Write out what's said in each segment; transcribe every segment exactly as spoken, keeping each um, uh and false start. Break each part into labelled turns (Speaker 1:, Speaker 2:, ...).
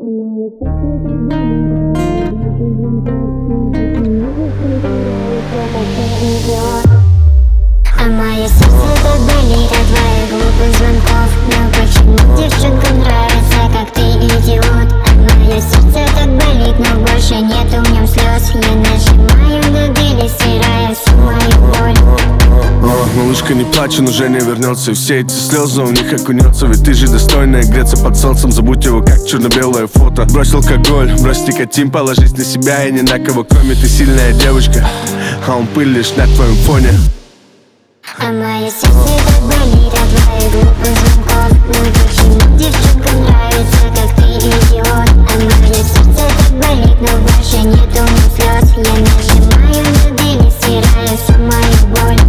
Speaker 1: А мое сердце так болит от твоих глупых звонков. Но почему девчонкам нравится, как ты идиот? А мое сердце так болит, но больше нету в нем слез. Я нажимаю на двери, стирая всю мою боль.
Speaker 2: О, малышка, не плачь, он уже не вернется. И все эти слезы в них окунется. Ведь ты же достойная греться под солнцем. Забудь его, как черно-белое фото. Брось алкоголь, брось никотин, положись на себя и ни на кого, кроме ты сильная девочка. А он пыль лишь на твоем фоне.
Speaker 1: А мое сердце так болит от твоих глупых звонков. Но почему девчонкам нравится, как ты идиот? А мое сердце так болит, но больше нету в нем слез. Я нажимаю на двери, стирая всю мою боль.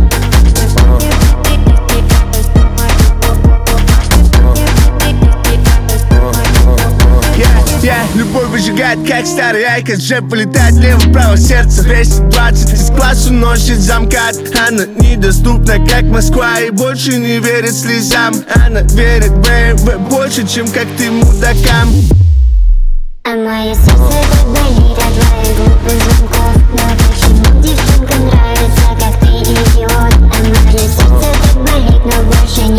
Speaker 2: Yeah, любовь выжигает, как старый айкос. Джеб вылетает лево-право сердце. двести двадцать из глаз уносит замкат. Она недоступна, как Москва, и больше не верит слезам. Она верит в бэ эм вэ больше, чем как ты мудакам.
Speaker 1: А мое сердце так болит от твоих глупых звонков. Но почему девчонкам нравится, как ты идиот? А мое сердце так болит, но больше не